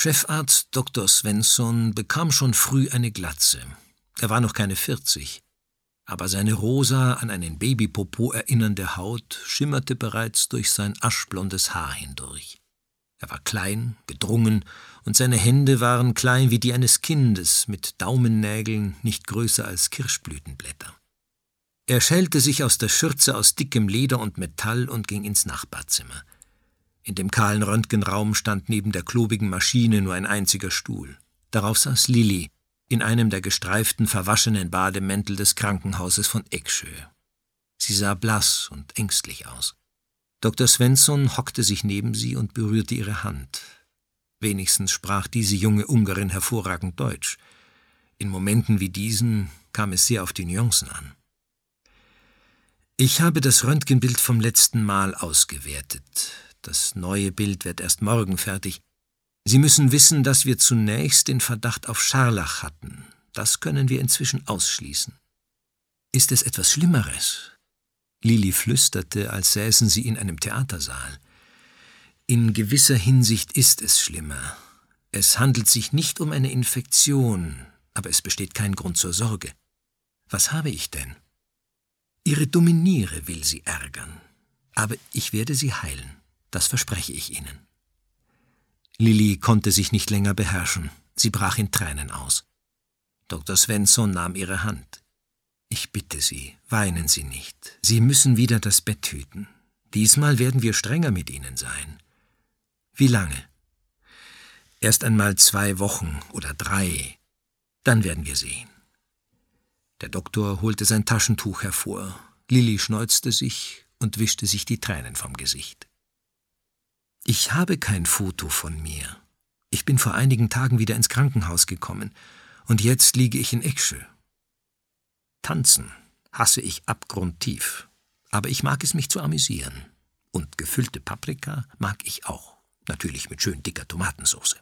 Chefarzt Dr. Svensson bekam schon früh eine Glatze. Er war noch keine 40, aber seine rosa, an einen Babypopo erinnernde Haut schimmerte bereits durch sein aschblondes Haar hindurch. Er war klein, gedrungen, und seine Hände waren klein wie die eines Kindes, mit Daumennägeln nicht größer als Kirschblütenblätter. Er schälte sich aus der Schürze aus dickem Leder und Metall und ging ins Nachbarzimmer. In dem kahlen Röntgenraum stand neben der klobigen Maschine nur ein einziger Stuhl. Darauf saß Lilli, in einem der gestreiften, verwaschenen Bademäntel des Krankenhauses von Eksjö. Sie sah blass und ängstlich aus. Dr. Svensson hockte sich neben sie und berührte ihre Hand. Wenigstens sprach diese junge Ungarin hervorragend Deutsch. In Momenten wie diesen kam es sehr auf die Nuancen an. »Ich habe das Röntgenbild vom letzten Mal ausgewertet. Das neue Bild wird erst morgen fertig. Sie müssen wissen, dass wir zunächst den Verdacht auf Scharlach hatten. Das können wir inzwischen ausschließen. Ist es etwas Schlimmeres?« Lilli flüsterte, als säßen sie in einem Theatersaal. »In gewisser Hinsicht ist es schlimmer. Es handelt sich nicht um eine Infektion, aber es besteht kein Grund zur Sorge. Was habe ich denn? Ihre dumme Niere will Sie ärgern. Aber ich werde Sie heilen. Das verspreche ich Ihnen.« Lilli konnte sich nicht länger beherrschen. Sie brach in Tränen aus. Dr. Svensson nahm ihre Hand. »Ich bitte Sie, weinen Sie nicht. Sie müssen wieder das Bett hüten. Diesmal werden wir strenger mit Ihnen sein.« »Wie lange?« »Erst einmal 2 Wochen oder 3. Dann werden wir sehen.« Der Doktor holte sein Taschentuch hervor. Lilli schneuzte sich und wischte sich die Tränen vom Gesicht. »Ich habe kein Foto von mir. Ich bin vor einigen Tagen wieder ins Krankenhaus gekommen und jetzt liege ich in Eksjö. Tanzen hasse ich abgrundtief, aber ich mag es, mich zu amüsieren. Und gefüllte Paprika mag ich auch, natürlich mit schön dicker Tomatensauce.«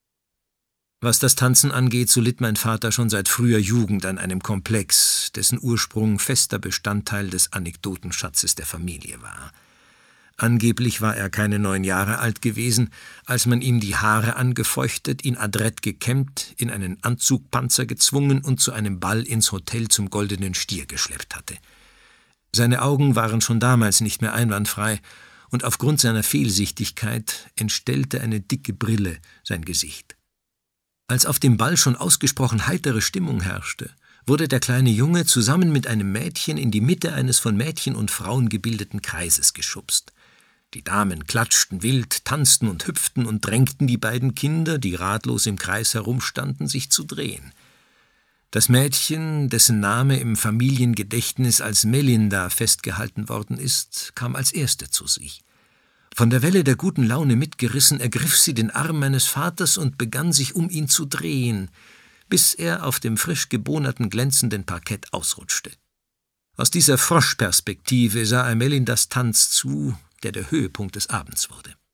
Was das Tanzen angeht, so litt mein Vater schon seit früher Jugend an einem Komplex, dessen Ursprung fester Bestandteil des Anekdotenschatzes der Familie war. Angeblich war er keine 9 Jahre alt gewesen, als man ihm die Haare angefeuchtet, ihn adrett gekämmt, in einen Anzugpanzer gezwungen und zu einem Ball ins Hotel zum Goldenen Stier geschleppt hatte. Seine Augen waren schon damals nicht mehr einwandfrei, und aufgrund seiner Fehlsichtigkeit entstellte eine dicke Brille sein Gesicht. Als auf dem Ball schon ausgesprochen heitere Stimmung herrschte, wurde der kleine Junge zusammen mit einem Mädchen in die Mitte eines von Mädchen und Frauen gebildeten Kreises geschubst. Die Damen klatschten wild, tanzten und hüpften und drängten die beiden Kinder, die ratlos im Kreis herumstanden, sich zu drehen. Das Mädchen, dessen Name im Familiengedächtnis als Melinda festgehalten worden ist, kam als Erste zu sich. Von der Welle der guten Laune mitgerissen, ergriff sie den Arm meines Vaters und begann sich um ihn zu drehen, bis er auf dem frisch gebohnerten, glänzenden Parkett ausrutschte. Aus dieser Froschperspektive sah er Melindas Tanz zu, der Höhepunkt des Abends wurde.